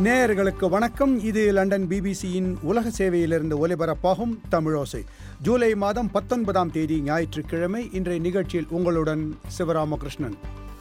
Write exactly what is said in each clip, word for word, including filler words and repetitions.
நேயர்களுக்கு வணக்கம். இது லண்டன் பிபிசியின் உலக சேவையிலிருந்து ஒலிபரப்பாகும் தமிழோசை. ஜூலை மாதம் பத்தொன்பதாம் தேதி ஞாயிற்றுக்கிழமை. இன்றைய நிகழ்ச்சியில் உங்களுடன் சிவராமகிருஷ்ணன்.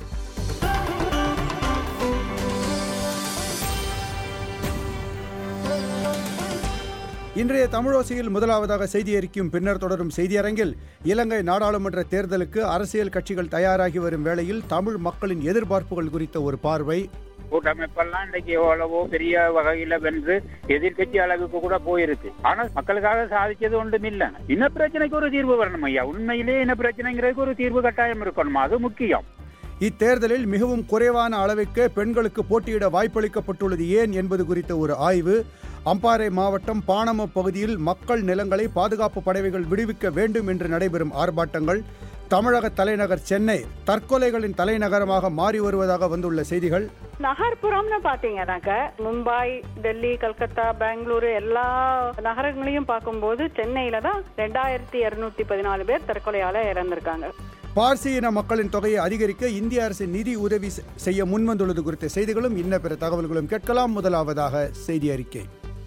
இன்றைய தமிழோசையில் முதலாவதாக செய்தி அறிக்கையும் பின்னர் தொடரும் செய்தியரங்கில் இலங்கை நாடாளுமன்ற தேர்தலுக்கு அரசியல் கட்சிகள் தயாராகி வரும் வேளையில் தமிழ் மக்களின் எதிர்பார்ப்புகள் குறித்த ஒரு பார்வை. கூட்டமைப்பெல்லாம் இன்றைக்கு எவ்வளவோ பெரிய வகையில வென்று எதிர்கட்சி அளவுக்கு கூட போயிருக்கு. ஆனால் மக்களுக்காக சாதிச்சது ஒன்றும் இல்லை. இன பிரச்சனைக்கு ஒரு தீர்வு வரணும் ஐயா. உண்மையிலேயே இன பிரச்சனைங்கிறதுக்கு ஒரு தீர்வு கட்டாயம் இருக்கணும், அது முக்கியம். இத்தேர்தலில் மிகவும் குறைவான அளவுக்கு பெண்களுக்கு போட்டியிட வாய்ப்பளிக்கப்பட்டுள்ளது ஏன் என்பது குறித்த ஒரு ஆய்வு. அம்பாறை மாவட்டம் பாணம பகுதியில் மக்கள் நிலங்களை பாதுகாப்பு படைகள் விடுவிக்க வேண்டும் என்று நடைபெறும் ஆர்ப்பாட்டங்கள். தமிழக தலைநகர் சென்னை தற்கொலைகளின் தலைநகரமாக மாறி வருவதாக வந்துள்ள செய்திகள். நகர்ப்புறம்னு பாத்தீங்கன்னாக்க மும்பாய், டெல்லி, கல்கத்தா, பெங்களூரு எல்லா நகரங்களையும் பார்க்கும்போது சென்னையில தான் ரெண்டாயிரத்தி இருநூத்தி பதினாலு பேர் தற்கொலையால இறந்திருக்காங்க. பார்சி இன மக்களின் தொகையை அதிகரிக்க இந்திய அரசு நிதி உதவி செய்ய முன்வந்துள்ளது குறித்த செய்திகளும் இன்ன பிற தகவல்களும் கேட்கலாம். முதலாவதாக செய்தி அறிக்கை.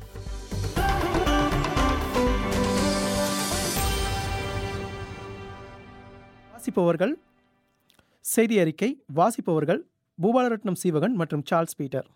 வாசிப்பவர்கள் செய்தி அறிக்கை வாசிப்பவர்கள் பூபாலரட்னம் சீவகன் மற்றும் சார்ல்ஸ் பீட்டர்.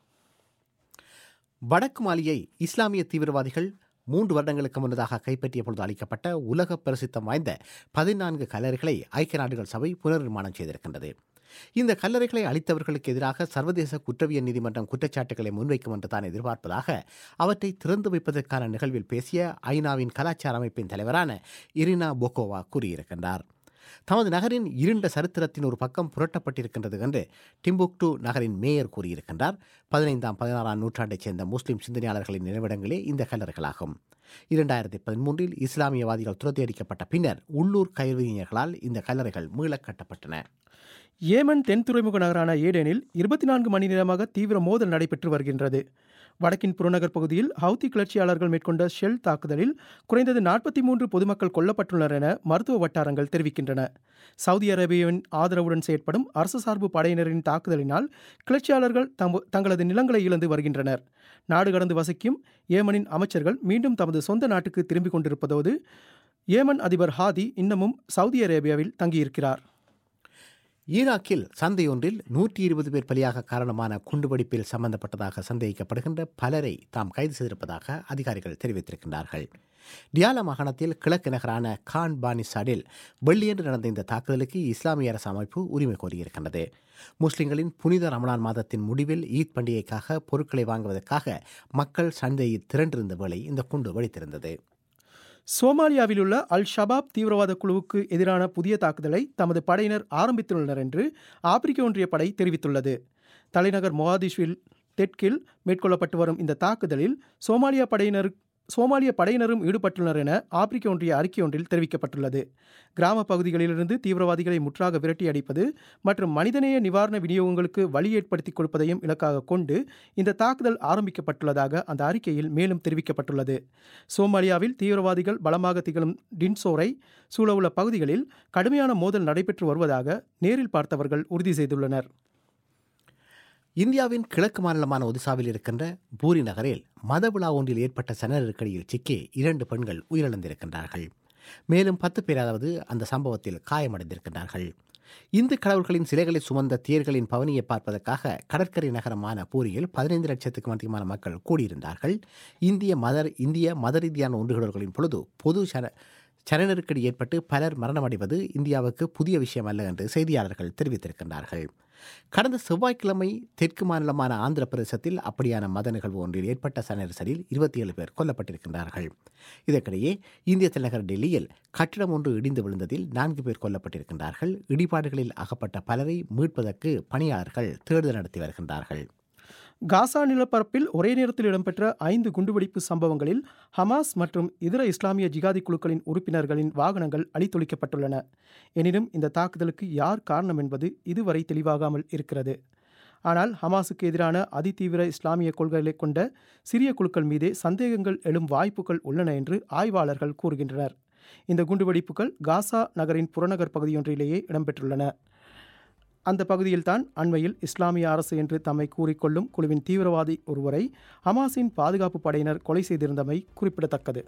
வடக்கு மாலியை இஸ்லாமிய தீவிரவாதிகள் மூன்று வருடங்களுக்கு முன்னதாக கைப்பற்றிய பொழுது அளிக்கப்பட்ட உலக பிரசித்தம் வாய்ந்த பதினான்கு கல்லறைகளை ஐக்கிய நாடுகள் சபை புனர்நிர்மாணம் செய்திருக்கின்றது. இந்த கல்லறைகளை அளித்தவர்களுக்கு எதிராக சர்வதேச குற்றவியல் நீதிமன்றம் குற்றச்சாட்டுகளை முன்வைக்கும் என்று தான் எதிர்பார்ப்பதாக அவற்றை திறந்து வைப்பதற்கான நிகழ்வில் பேசிய ஐநாவின் கலாச்சார அமைப்பின் தலைவரான இரினா பொகோவா கூறியிருக்கின்றார். தமது நகரின் இருண்ட சரித்திரத்தின் ஒரு பக்கம் புரட்டப்பட்டிருக்கின்றது என்று டிம்புக்டு நகரின் மேயர் கூறியிருக்கின்றார். பதினைந்தாம் பதினாறாம் நூற்றாண்டைச் சேர்ந்த முஸ்லிம் சிந்தனையாளர்களின் நினைவிடங்களே இந்த கல்லறைகளாகும். இரண்டாயிரத்தி பதிமூன்றில் இஸ்லாமியவாதிகள் துரத்தியடிக்கப்பட்ட பின்னர் உள்ளூர் கைவினைஞர்களால் இந்த கல்லறைகள் மீளக் கட்டப்பட்டன. ஏமன் தென் துறைமுக நகரான ஏடெனில் இருபத்தி நான்கு மணி நேரமாக தீவிர மோதல் நடைபெற்று வருகின்றது. வடக்கின் புறநகர் பகுதியில் ஹவுத்தி கிளர்ச்சியாளர்கள் மேற்கொண்ட ஷெல் தாக்குதலில் குறைந்தது நாற்பத்தி மூன்று பொதுமக்கள் கொல்லப்பட்டுள்ளனர் என மருத்துவ வட்டாரங்கள் தெரிவிக்கின்றன. சவுதி அரேபியாவின் ஆதரவுடன் செயற்படும் அரசு சார்பு படையினரின் தாக்குதலினால் கிளர்ச்சியாளர்கள் தங்களது நிலங்களை இழந்து வருகின்றனர். நாடு கடந்து வசிக்கும் ஏமனின் அமைச்சர்கள் மீண்டும் தமது சொந்த நாட்டுக்கு திரும்பிக் கொண்டிருப்பதோடு ஏமன் அதிபர் ஹாதி இன்னமும் சவுதி அரேபியாவில் தங்கியிருக்கிறார். ஈராக்கில் சந்தையொன்றில் நூற்றி இருபது பேர் பலியாக காரணமான குண்டுவெடிப்பில் சம்பந்தப்பட்டதாக சந்தேகிக்கப்படுகின்ற பலரை தாம் கைது செய்திருப்பதாக அதிகாரிகள் தெரிவித்திருக்கின்றார்கள். டியாலா மாகாணத்தில் கிழக்கு நகரான கான் பானிசாடில் வெள்ளியன்று நடந்த இந்த தாக்குதலுக்கு இஸ்லாமிய அரசு அமைப்பு உரிமை கோரியிருக்கின்றது. முஸ்லிம்களின் புனித ரமலான் மாதத்தின் முடிவில் ஈத் பண்டிகைக்காக பொருட்களை வாங்குவதற்காக மக்கள் சந்தையில் திரண்டிருந்த வேளை இந்த குண்டு வெடித்திருந்தது. சோமாலியாவில் உள்ள அல் ஷபாப் தீவிரவாத குழுவுக்கு எதிரான புதிய தாக்குதலை தமது படையினர் ஆரம்பித்துள்ளனர் என்று ஆப்பிரிக்க ஒன்றிய படை தெரிவித்துள்ளது. தலைநகர் மொகாதிஷுவில் தெற்கில் மேற்கொள்ளப்பட்டு வரும் இந்த தாக்குதலில் சோமாலியா படையினர் சோமாலிய படையினரும் ஈடுபட்டுள்ளனர் என ஆப்பிரிக்க ஒன்றிய அறிக்கை ஒன்றில் தெரிவிக்கப்பட்டுள்ளது. கிராம பகுதிகளிலிருந்து தீவிரவாதிகளை முற்றாக விரட்டி அடிப்பது மற்றும் மனிதநேய நிவாரண விநியோகங்களுக்கு வழி ஏற்படுத்தி கொடுப்பதையும் இலக்காக கொண்டு இந்த தாக்குதல் ஆரம்பிக்கப்பட்டுள்ளதாக அந்த அறிக்கையில் மேலும் தெரிவிக்கப்பட்டுள்ளது. சோமாலியாவில் தீவிரவாதிகள் பலமாக திகழும் டின்சோரை சூழவுள்ள பகுதிகளில் கடுமையான மோதல் நடைபெற்று வருவதாக நேரில் பார்த்தவர்கள் உறுதி செய்துள்ளனர். இந்தியாவின் கிழக்கு மாநிலமான ஒடிசாவில் இருக்கின்ற பூரி நகரில் மத விழா ஒன்றில் ஏற்பட்ட சன நெருக்கடியில் சிக்கி இரண்டு பெண்கள் உயிரிழந்திருக்கின்றார்கள். மேலும் பத்து பேராவது அந்த சம்பவத்தில் காயமடைந்திருக்கின்றார்கள். இந்து கடவுள்களின் சிலைகளை சுமந்த தேர்களின் பவனியை பார்ப்பதற்காக கடற்கரை நகரமான பூரியில் பதினைந்து லட்சத்துக்கும் அதிகமான மக்கள் கூடியிருந்தார்கள். இந்திய மத இந்திய மத ரீதியான ஒன்றுகூடல்களின் பொழுது பொது சன சன நெருக்கடி ஏற்பட்டு பலர் மரணமடைவது இந்தியாவுக்கு புதிய விஷயம் அல்ல என்று செய்தியாளர்கள் தெரிவித்திருக்கின்றார்கள். கடந்த செவ்வாய்க்கிழமை தெற்கு மாநிலமான ஆந்திர பிரதேசத்தில் அப்படியான மத நிகழ்வு ஒன்றில் ஏற்பட்ட சன நெரிசலில் இருபத்தி ஏழு பேர் கொல்லப்பட்டிருக்கின்றார்கள். இதற்கிடையே இந்திய தலைநகர் டெல்லியில் கட்டிடம் ஒன்று இடிந்து விழுந்ததில் நான்கு பேர் கொல்லப்பட்டிருக்கின்றார்கள். இடிபாடுகளில் அகப்பட்ட பலரை மீட்பதற்கு பணியாளர்கள் தேடுதல் நடத்தி வருகின்றார்கள். காசா நிலப்பரப்பில் ஒரே நேரத்தில் இடம்பெற்ற ஐந்து குண்டுவெடிப்பு சம்பவங்களில் ஹமாஸ் மற்றும் இதர இஸ்லாமிய ஜிகாதி குழுக்களின் உறுப்பினர்களின் வாகனங்கள் அழித்தொழிக்கப்பட்டுள்ளன. எனினும் இந்த தாக்குதலுக்கு யார் காரணம் என்பது இதுவரை தெளிவாகாமல் இருக்கிறது. ஆனால் ஹமாஸுக்கு எதிரான அதிதீவிர இஸ்லாமிய கொள்கைகளை கொண்ட சிறிய குழுக்கள் மீதே சந்தேகங்கள் எழும் வாய்ப்புகள் உள்ளன என்று ஆய்வாளர்கள் கூறுகின்றனர். இந்த குண்டுவெடிப்புகள் காசா நகரின் புறநகர் பகுதியொன்றிலேயே இடம்பெற்றுள்ளன. அந்த பகுதியில்தான் அண்மையில் இஸ்லாமிய அரசு என்று தம்மை கூறிக்கொள்ளும் குழுவின் தீவிரவாதி ஒருவரை ஹமாஸின் பாதுகாப்பு படையினர் கொலை செய்திருந்தமை குறிப்பிடத்தக்கது.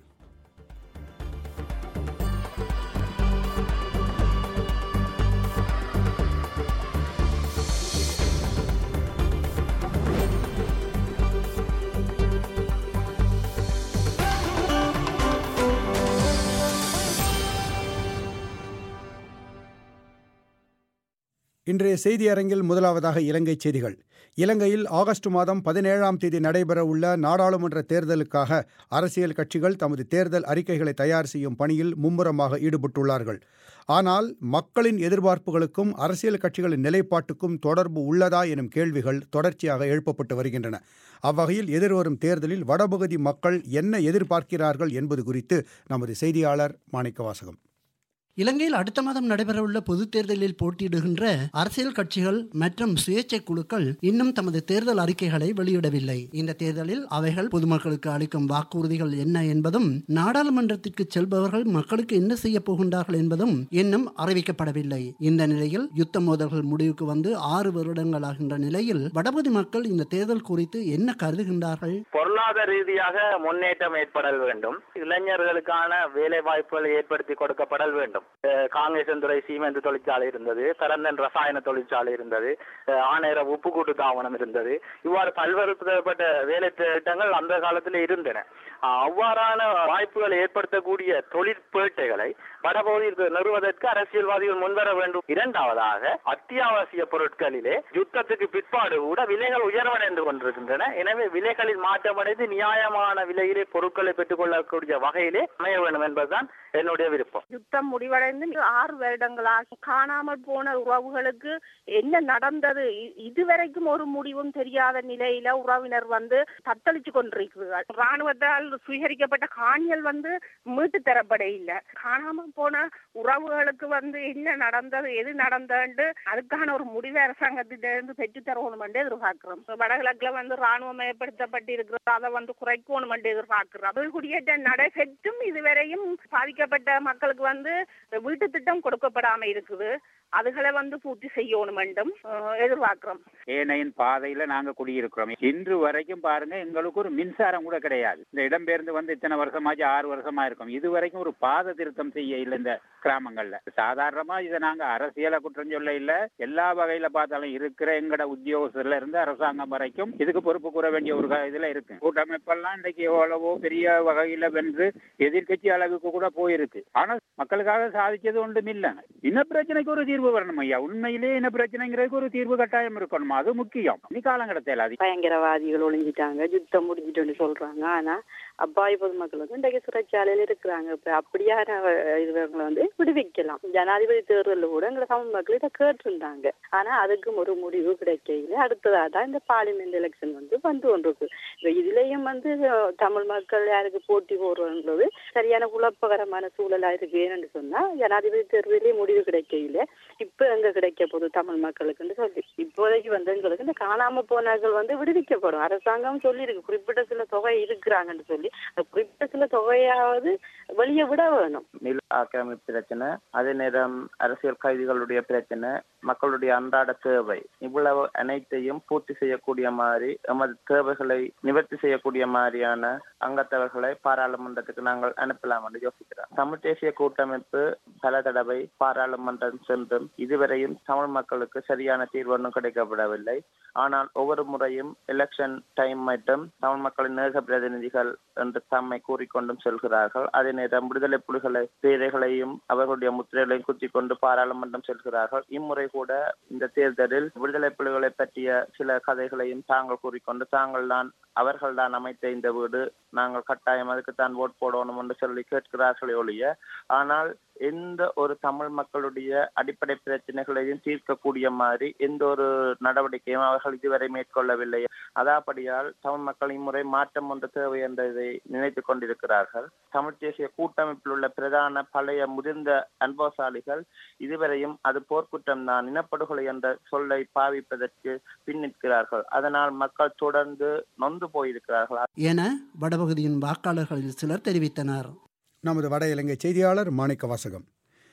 இன்றைய செய்தி அரங்கில் முதலாவதாக இலங்கை செய்திகள். இலங்கையில் ஆகஸ்ட் மாதம் பதினேழாம் தேதி நடைபெறவுள்ள நாடாளுமன்ற தேர்தலுக்காக அரசியல் கட்சிகள் தமது தேர்தல் அறிக்கைகளை தயார் செய்யும் பணியில் மும்முரமாக ஈடுபட்டுள்ளார்கள். ஆனால் மக்களின் எதிர்பார்ப்புகளுக்கும் அரசியல் கட்சிகளின் நிலைப்பாட்டுக்கும் தொடர்பு உள்ளதா எனும் கேள்விகள் தொடர்ச்சியாக எழுப்பப்பட்டு வருகின்றன. அவ்வகையில் எதிர்வரும் தேர்தலில் வடபகுதி மக்கள் என்ன எதிர்பார்க்கிறார்கள் என்பது குறித்து நமது செய்தியாளர் மாணிக்கவாசகம். இலங்கையில் அடுத்த மாதம் நடைபெறவுள்ள பொதுத் தேர்தலில் போட்டியிடுகின்ற அரசியல் கட்சிகள் மற்றும் சுயேட்சை குழுக்கள் இன்னும் தமது தேர்தல் அறிக்கைகளை வெளியிடவில்லை. இந்த தேர்தலில் அவைகள் பொதுமக்களுக்கு அளிக்கும் வாக்குறுதிகள் என்ன என்பதும், நாடாளுமன்றத்திற்கு செல்பவர்கள் மக்களுக்கு என்ன செய்ய போகின்றார்கள் என்பதும் இன்னும் அறிவிக்கப்படவில்லை. இந்த நிலையில் யுத்த மோதல்கள் முடிவுக்கு வந்து ஆறு வருடங்கள் ஆகின்ற நிலையில் வடபகுதி மக்கள் இந்த தேர்தல் குறித்து என்ன கருதுகின்றார்கள்? பொருளாதார ரீதியாக முன்னேற்றம் ஏற்படல் வேண்டும். இளைஞர்களுக்கான வேலை வாய்ப்புகளை ஏற்படுத்தி கொடுக்கப்படல் வேண்டும். காங்கேசன்துறை சீமெந்து தொழிற்சாலை இருந்தது, பரந்தன் ரசாயன தொழிற்சாலை இருந்தது, ஆனேர உப்புக்கூட்டு தாவனம் இருந்தது. இவ்வாறு பல்வேறுபட்ட வேலை திட்டங்கள் அந்த காலத்தில் இருந்தன. அவ்வாறான வாய்ப்புகளை ஏற்படுத்தக்கூடிய தொழிற்பேட்டைகளை வடபகுதியில் நிறுவதற்கு அரசியல்வாதிகள் முன்வர வேண்டும். இரண்டாவதாக, அத்தியாவசிய பொருட்களிலே யுத்தத்துக்கு பிற்பாடு கூட விலைகள் உயர்வடைந்து கொண்டிருக்கின்றன. எனவே விலைகளில் மாற்றமடைந்து நியாயமான விலையிலே பொருட்களை பெற்றுக் கொள்ளக்கூடிய வகையிலே அமைய வேண்டும் என்பதுதான் என்னுடைய விருப்பம். யுத்தம் முடிவடைந்து ஆறு வருடங்களாக காணாமல் போன உறவுகளுக்கு என்ன நடந்தது இதுவரைக்கும் ஒரு முடிவும் தெரியாத நிலையில உறவினர் வந்து தத்தளிச்சு கொண்டிருக்கிறார்கள். ராணுவத்தால் சுவீகரிக்கப்பட்ட காணிகள் வந்து மீட்டு தரப்பட இல்லை. காணாமல் போன உறவுகளுக்கு வந்து என்ன நடந்தது எது நடந்தது அதுக்கான ஒரு முடிவு அரசாங்கத்திலிருந்து பெற்று தரணும் என்று எதிர்பார்க்கிறோம். வடகிழக்குல வந்து ராணுவம் ஏற்படுத்தப்பட்டு இருக்கிறது, அதை வந்து குறைக்கணும் என்று எதிர்பார்க்கிறோம். அது குடியேற்றம் நடைபெற்றும் இதுவரையும் பாதிக்கப்பட்ட மக்களுக்கு வந்து வீட்டு திட்டம் கொடுக்கப்படாம இருக்குது. அதுகளை வந்து பூர்த்தி செய்யணும் என்றும் எதிர்பார்க்கிறோம். ஏனையின் பாதையில நாங்க குடியிருக்கிறோம். இன்று வரைக்கும் பாருங்க, எங்களுக்கு ஒரு மின்சாரம் கூட கிடையாது. இந்த இடம்பெயர்ந்து வந்து இத்தனை வருஷமாச்சு, ஆறு வருஷமா இருக்கும். இது வரைக்கும் ஒரு பாத திருத்தம் செய்ய இல்லை இந்த கிராமங்கள்ல. சாதாரணமா இதை நாங்க அரசியலை குற்றம் சொல்ல இல்ல, எல்லா வகையில பார்த்தாலும் இருக்கிற எங்கட உத்தியோகஸ்தர்ல இருந்து அரசாங்கம் வரைக்கும் இதுக்கு பொறுப்பு கூற வேண்டிய ஒரு இதுல இருக்கு. கூட்டமைப்பெல்லாம் இன்றைக்கு எவ்வளவோ பெரிய வகையில வென்று எதிர்கட்சி அளவுக்கு கூட போயிருக்கு. ஆனா மக்களுக்காக சாதிச்சது ஒன்றும் இல்ல. இன பிரச்சனைக்கு ஒரு தீர்வு வரணும் ஐயா. உண்மையிலே இன பிரச்சனைங்கிறதுக்கு ஒரு தீர்வு கட்டாயம் இருக்கணும். அது முக்கியம். நீ காலம் கடத்தல. பயங்கரவாதிகள் ஒளிஞ்சிட்டாங்க, யுத்தம் முடிஞ்சிட்டு சொல்றாங்க. ஆனா அப்பாவி பொதுமக்கள் வந்து இன்றைக்கு சிறைச்சாலையில இருக்கிறாங்க. இப்ப அப்படியான இதுவங்களை வந்து விடுவிக்கலாம். ஜனாதிபதி தேர்தலில் கூட எங்களை தமிழ் மக்கள் இதை கேட்டிருந்தாங்க. ஆனா அதுக்கும் ஒரு முடிவு கிடைக்கல. அடுத்ததான் இந்த பார்லிமெண்ட் எலெக்ஷன் வந்து வந்து கொண்டிருக்கு. இப்ப இதுலயும் வந்து தமிழ் மக்கள் யாருக்கு போட்டி போடுறது சரியான குழப்பகரமான சூழலா இருக்கு. ஏன்னு சொன்னா ஜனாதிபதி தேர்தலே முடிவு கிடைக்கல. இப்ப எங்க கிடைக்க போகுது தமிழ் மக்களுக்குன்னு சொல்லி இப்போதைக்கு வந்து எங்களுக்கு இந்த காணாம போனவர்கள் வந்து விடுவிக்கப்படும். அரசாங்கம் சொல்லி இருக்கு குறிப்பிட்ட சில தொகை இருக்கிறாங்கன்னு சொல்லி குறிப்பிட்ட சில தொகையாவது வெளியே விட வேணும். நில ஆக்கிரமிப்பு பிரச்சனை, அதே நேரம் அரசியல் கைதிகளுடைய பிரச்சனை, மக்களுடைய அன்றாட தேவை, இவ்வளவு அனைத்தையும் பூர்த்தி செய்யக்கூடிய மாதிரி எமது தேவைகளை நிவர்த்தி செய்யக்கூடிய மாதிரியான அங்கத்தவர்களை பாராளுமன்றத்துக்கு நாங்கள் அனுப்பலாம் என்று யோசிக்கிறோம். தமிழ் தேசிய கூட்டமைப்பு பல தடவை பாராளுமன்றம் சென்றும் இதுவரையும் தமிழ் மக்களுக்கு சரியான தீர்வு ஒன்றும் கிடைக்கப்படவில்லை. ஆனால் ஒவ்வொரு முறையும் எலெக்ஷன் டைம் மட்டும் தமிழ் மக்களின் நேக பிரதிநிதிகள் என்று தம்மை கூறிக்கொண்டும் செல்கிறார்கள். அதே நேரம் விடுதலை புலிகளை பேரைகளையும் அவர்களுடைய முத்திரைகளையும் குத்திக் கொண்டு பாராளுமன்றம் செல்கிறார்கள். இம்முறை கூட இந்த தேர்தலில் விடுதலை புலிகளை பற்றிய சில கதைகளையும் தாங்கள் கூறிக்கொண்டு தாங்கள் தான் அவர்கள் தான் அமைத்த இந்த வீடு, நாங்கள் கட்டாயம் அதுக்கு தான் ஓட் போடணும் என்று சொல்லி கேட்கிறார்களே ஒழிய, ஆனால் எந்த ஒரு தமிழ் மக்களுடைய அடிப்படை பிரச்சனைகளையும் தீர்க்கக்கூடிய மாதிரி எந்த ஒரு நடவடிக்கையும் அவர்கள் இதுவரை மேற்கொள்ளவில்லை. அதாபடியால் தமிழ் மக்கள் இம்முறை மாற்றம் ஒன்று தேவை என்றதை நினைத்துக் கொண்டிருக்கிறார்கள். தமிழ் தேசிய கூட்டமைப்பில் உள்ள பிரதான பழைய முதிர்ந்த அன்பசாலிகள் இதுவரையும் அது போர்க்குற்றம் தான், இனப்படுகொலை என்ற சொல்லை பாவிப்பதற்கு பின்னிற்கிறார்கள். அதனால் மக்கள் தொடர்ந்து நொந்து போயிருக்கிறார்கள் என வடபகுதியின் வாக்காளர்களில் சிலர் தெரிவித்தனர். நமது வட இலங்கை செய்தியாளர் மாணிக்க வாசகம்.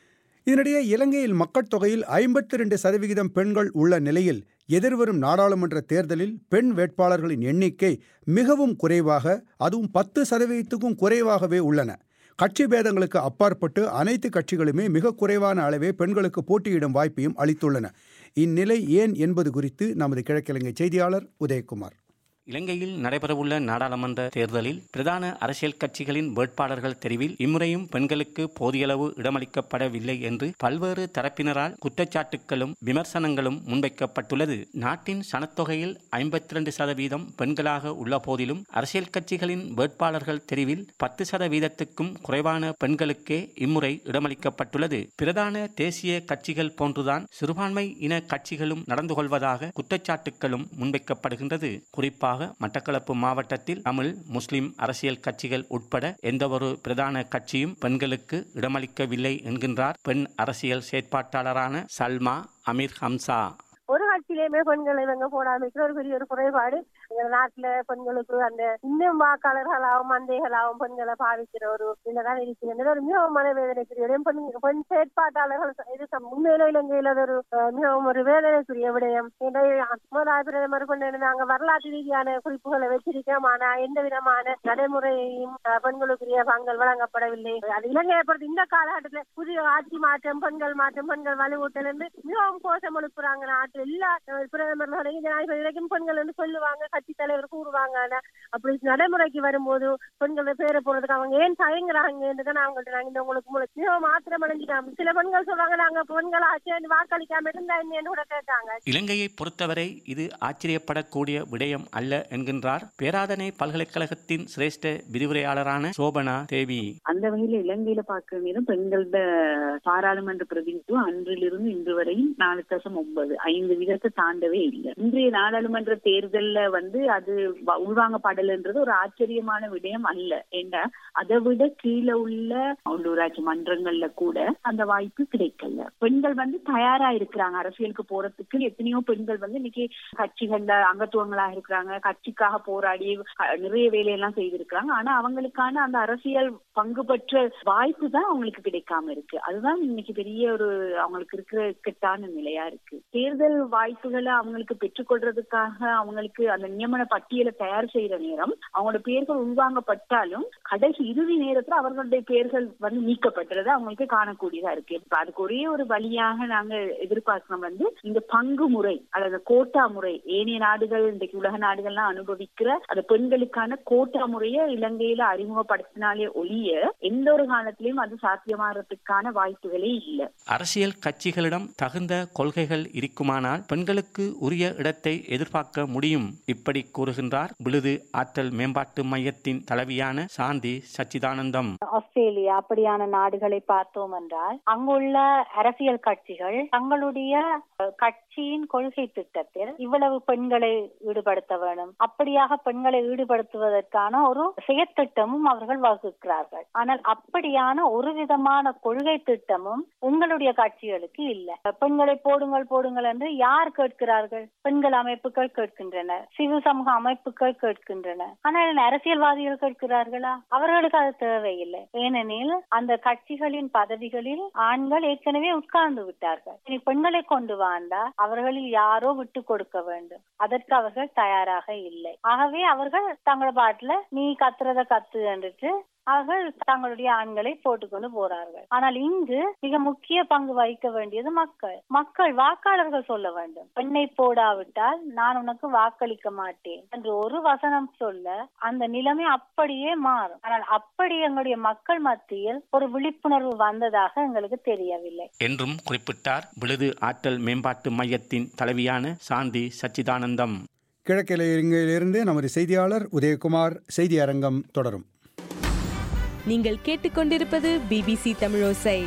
இதனிடையே இலங்கையில் மக்கள் தொகையில் ஐம்பத்தி ரெண்டு சதவிகிதம் பெண்கள் உள்ள நிலையில் எதிர்வரும் நாடாளுமன்ற தேர்தலில் பெண் வேட்பாளர்களின் எண்ணிக்கை மிகவும் குறைவாக, அதுவும் பத்து சதவீதத்துக்கும் குறைவாகவே உள்ளன. கட்சி பேதங்களுக்கு அப்பாற்பட்டு அனைத்து கட்சிகளுமே மிக குறைவான அளவே பெண்களுக்கு போட்டியிடும் வாய்ப்பையும் அளித்துள்ளன. இந்நிலை ஏன் என்பது குறித்து நமது கிழக்கிழங்கை செய்தியாளர் உதயகுமார். இலங்கையில் நடைபெறவுள்ள நாடாளுமன்ற தேர்தலில் பிரதான அரசியல் கட்சிகளின் வேட்பாளர்கள் தெரிவில் இம்முறையும் பெண்களுக்கு போதியளவு இடமளிக்கப்படவில்லை என்று பல்வேறு தரப்பினரால் குற்றச்சாட்டுகளும் விமர்சனங்களும் முன்வைக்கப்பட்டுள்ளது. நாட்டின் சனத்தொகையில் ஐம்பத்தி இரண்டு சதவீதம் பெண்களாக உள்ள போதிலும் அரசியல் கட்சிகளின் வேட்பாளர்கள் தெரிவில் பத்து சதவீதத்துக்கும் குறைவான பெண்களுக்கே இம்முறை இடமளிக்கப்பட்டுள்ளது. பிரதான தேசிய கட்சிகள் போன்றுதான் சிறுபான்மை இன கட்சிகளும் நடந்து கொள்வதாக குற்றச்சாட்டுகளும் முன்வைக்கப்படுகின்றது. குறிப்பாக மட்டக்களப்பு மாவட்டத்தில் தமிழ், முஸ்லிம் அரசியல் கட்சிகள் உட்பட எந்தவொரு பிரதான கட்சியும் பெண்களுக்கு இடமளிக்கவில்லை என்கின்றார் பெண் அரசியல் செயற்பாட்டாளரான சல்மா அமீர் ஹம்சா. ஒரு கட்சியிலேயுமே பெண்களை இவங்க போடாம ஒரு பெரிய ஒரு குறைபாடு எங்க நாட்டுல பெண்களுக்கு அந்த இன்னும் வாக்காளர்களாகவும் மந்தைகளாகவும் பெண்களை பாவிக்கிற ஒரு இதுதான் இருக்கிறது. ஒரு மிகவும் மனவேதனைக்குரிய பெண் பெண் செயற்பாட்டாளர்கள் இது உண்மையில இலங்கையில ஒரு மிகவும் ஒரு வேதனைக்குரிய விடயம். முதலாவது பிரதமர் கொண்டு நாங்க வரலாற்று ரீதியான குறிப்புகளை வச்சிருக்கோம். ஆனா எந்த விதமான நடைமுறையையும் பெண்களுக்குரிய பங்கள் வழங்கப்படவில்லை. அது இலங்கையை பொறுத்து இந்த காலகட்டத்துல புதிய ஆட்சி மாற்றம், பெண்கள் மாற்றம், பெண்கள் வலுவூட்டல் என்று மிகவும் கோஷம் எழுப்புறாங்க. நாட்டு எல்லா பிரதமர்களையும் ஜனாதிபதி வரைக்கும் பெண்கள் என்று சொல்லுவாங்க, கட்சி தலைவர் கூறுவாங்க. ஆனா அப்படி நடைமுறைக்கு வரும்போது பெண்களை பேர போறதுக்கு அவங்க ஏன் தயங்குறாங்க என்றுதான் அவங்கள்ட்ட நாங்க இந்த உங்களுக்கு மிகவும் மாத்திரம் அடைஞ்சிட்டாங்க. சில பெண்கள் சொல்றாங்க நாங்க பெண்கள் ஆட்சி வாக்களிக்காம இருந்தா என்ன கூட கேட்டாங்க. இலங்கையை பொறுத்தவரை இது ஆச்சரியப்படக்கூடிய விடயம் அல்ல என்கின்றார் பேராதனை பல்கலைக்கழகத்தின் சிரேஷ்ட விரிவுரையாளரான சோபனா தேவி. அந்த வகையில் இலங்கையில பார்க்கிற நேரம் பெண்களோட பாராளுமன்ற பிரதிநிதித்துவம் அன்றிலிருந்து இன்று வரையும் நாலு தசம் ஒன்பது ஐந்து விதத்தை தாண்டவே இல்லை. இன்றைய நாடாளுமன்ற தேர்தல்ல வந்து அது உள்வாங்கப்படல்ன்றது ஒரு ஆச்சரியமான விடயம் அல்ல. ஏன்னா அதை விட கீழே உள்ள உள்ளூராட்சி மன்றங்கள்ல கூட அந்த வாய்ப்பு கிடைக்கல. பெண்கள் வந்து தயாரா இருக்கிறாங்க அரசியலுக்கு போறதுக்கு. எத்தனையோ பெண்கள் வந்து இன்னைக்கு கட்சிகள்ல அங்கத்துவங்களா இருக்கிறாங்க, கட்சிக்காக போராடி நிறைய வேலையெல்லாம் செய்திருக்கிறாங்க. ஆனா அவங்களுக்கான அந்த அரசியல் பங்கு பெற்ற வாய்ப்பு தான் அவங்களுக்கு கிடைக்காம இருக்கு. அதுதான் இன்னைக்கு பெரிய ஒரு அவங்களுக்கு இருக்கிற இக்கட்டான நிலையா இருக்கு. தேர்தல் வாய்ப்புகளை அவங்களுக்கு பெற்றுக்கொள்றதுக்காக அவங்களுக்கு அந்த நியமன பட்டியலை தயார் செய்யற நேரம் அவங்களோட பெயர்கள் உள்வாங்கப்பட்டாலும் கடைசி இறுதி நேரத்துல அவர்களுடைய பெயர்கள் வந்து நீக்கப்பட்டுறதை அவங்களுக்கு காணக்கூடியதா இருக்கு. அதுக்கு ஒரே ஒரு வழியாக நாங்க எதிர்பார்க்கிறோம் வந்து இந்த பங்கு முறை அல்லது கோட்டா முறை. ஏனைய நாடுகள் இன்றைக்கு உலக நாடுகள்லாம் அனுபவிக்கிற அந்த பெண்களுக்கான கோட்டா முறையை இலங்கையில அறிமுகப்படுத்தினாலே ஒழிய எந்த ஒரு காலத்திலையும் அது சாத்தியமாகறதுக்கான வாய்ப்புகளே இல்லை. அரசியல் கட்சிகளிடம் தகுந்த கொள்கைகள் இருக்குமானால் பெண்களுக்கு உரிய இடத்தை எதிர்பார்க்க முடியும். இப்படி கூறுகின்றார் விழுது ஆற்றல் மேம்பாட்டு மையத்தின் தலைவியான சாந்தி சச்சிதானந்தம். ஆஸ்திரேலியா அப்படியான நாடுகளை பார்த்தோம் என்றால் அங்குள்ள அரசியல் கட்சிகள் தங்களுடைய கட்சியின் கொள்கை திட்டத்தில் இவ்வளவு பெண்களை ஈடுபடுத்த வேண்டும், அப்படியாக பெண்களை ஈடுபடுத்துவதற்கான ஒரு செயற்திட்டமும் அவர்கள் வகுக்கிறார்கள். ஆனால் அப்படியான ஒரு விதமான கொள்கை திட்டமும் உங்களுடைய கட்சிகளுக்கு இல்லை. பெண்களை போடுங்கள் போடுங்கள் என்று யார் கேட்கிறார்கள்? பெண்கள் அமைப்புகள் கேட்கின்றன, சிவில் சமூக அமைப்புகள் கேட்கின்றன. ஆனால் அரசியல்வாதிகள் கேட்கிறார்களா? அவர்களுக்கு அது தேவையில்லை. ஏனெனில் அந்த கட்சிகளின் பதவிகளில் ஆண்கள் ஏற்கனவே உட்கார்ந்து விட்டார்கள். இனி பெண்களை கொண்டு வந்தா அவர்களில் யாரோ விட்டு கொடுக்க வேண்டும். அதற்கு அவர்கள் தயாராக இல்லை. ஆகவே அவர்கள் தங்கள் பாட்டுல நீ கத்துறத கத்து என்று அவர்கள் தங்களுடைய ஆண்களை போட்டுக்கொண்டு போறார்கள். ஆனால் இங்கு மிக முக்கிய பங்கு வகிக்க வேண்டியது மக்கள். மக்கள் வாக்காளர்கள் சொல்ல வேண்டும், பெண்ணை போடாவிட்டால் நான் உனக்கு வாக்களிக்க மாட்டேன் என்று ஒரு வசனம் சொல்ல அந்த நிலைமை அப்படியே மாறும். ஆனால் அப்படி எங்களுடைய மக்கள் மத்தியில் ஒரு விழிப்புணர்வு வந்ததாக எங்களுக்கு தெரியவில்லை என்றும் குறிப்பிட்டார் விழுது ஆற்றல் மேம்பாட்டு மையத்தின் தலைவியான சாந்தி சச்சிதானந்தம். கிழக்கிலிருந்து நமது செய்தியாளர் உதயகுமார். செய்தி அரங்கம் தொடரும். நீங்கள் கேட்டுக்கொண்டிருப்பது பிபிசி தமிழோசை.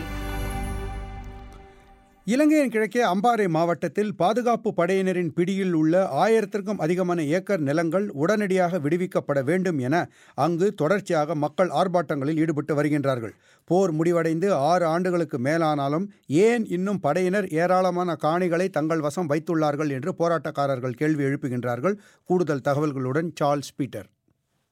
இலங்கையின் கிழக்கே அம்பாறை மாவட்டத்தில் பாதுகாப்பு படையினரின் பிடியில் உள்ள ஆயிரத்திற்கும் அதிகமான ஏக்கர் நிலங்கள் உடனடியாக விடுவிக்கப்பட வேண்டும் என அங்கு தொடர்ச்சியாக மக்கள் ஆர்ப்பாட்டங்களில் ஈடுபட்டு வருகின்றார்கள். போர் முடிவடைந்து ஆறு ஆண்டுகளுக்கு மேலானாலும் ஏன் இன்னும் படையினர் ஏராளமான காணிகளை தங்கள் வசம் வைத்துள்ளார்கள் என்று போராட்டக்காரர்கள் கேள்வி எழுப்புகின்றார்கள். கூடுதல் தகவல்களுடன் சார்ல்ஸ் பீட்டர்.